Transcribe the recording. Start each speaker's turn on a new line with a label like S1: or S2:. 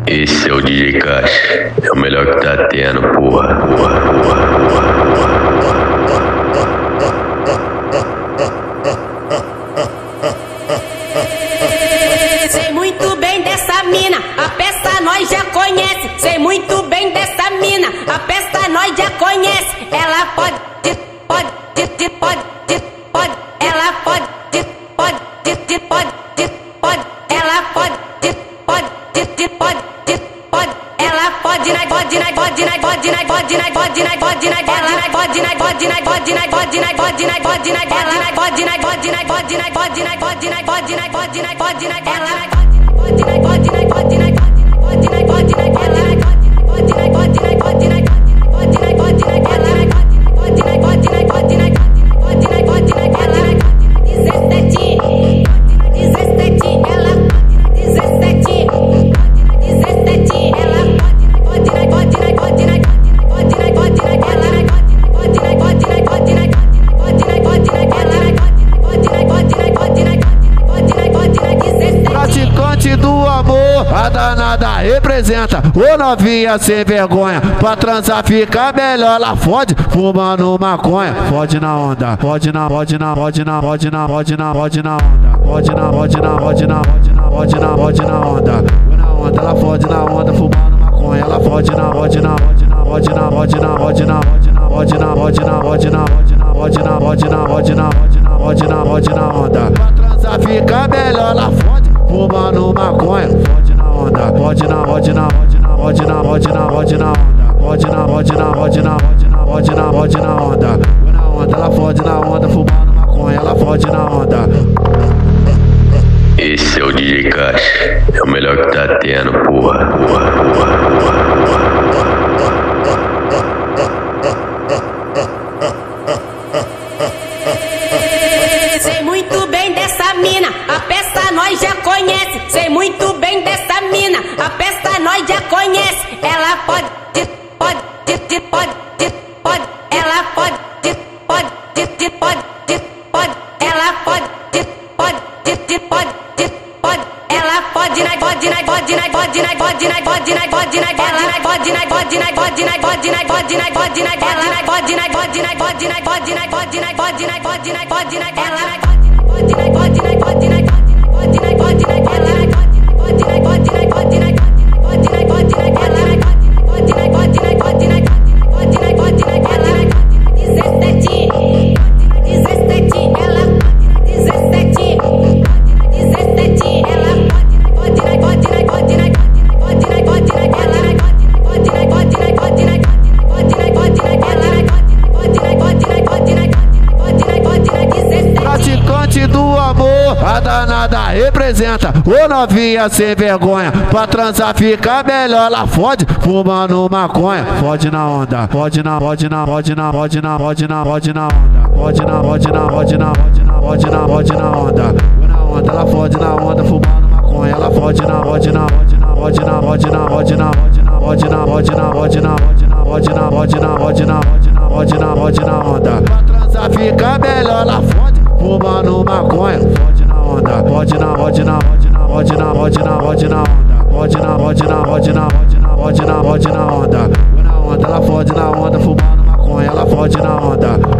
S1: Esse é o DJ Caixa, é o melhor que tá tendo, porra.
S2: Sei muito bem dessa mina, a peça nós já conhece. Sei muito bem dessa mina, a peça nós já conhece. Ela pode, ela pode, ela pode, ela pode,
S3: Praticante do amor, a danada representa. Ô novinha sem vergonha, pra transar fica melhor. Ela fode, fumando maconha. Fode na onda, fode na onda. Fode na onda. Na onda, ela fode na onda, fumando maconha. Ela fode na onda. Pra transar fica melhor. Ela fode, fumando maconha. Fode na onda, fode na onda. Na onda, ela fode na onda, fumando maconha. Ela fode na onda.
S1: Esse é o DJ Caixa, é o melhor que tá tendo, porra.
S2: sei muito bem dessa mina, a peça nós já conhece. Sei muito bem dessa mina, a peça nós já conhece. Ela pode, ela pode, ela pode, ela
S3: Praticante do amor, a danada representa. Ô novinha sem vergonha, pra transar fica melhor. Ela fode, fumando maconha. Fode na onda, fode na onda. Na onda, ela fode na onda, fumando maconha. Ela fode na onda. Pra transar fica melhor. Ela fode, fumando maconha. Fode na onda, fode na onda. Na onda, ela fode na onda, fumando maconha. Ela fode na onda.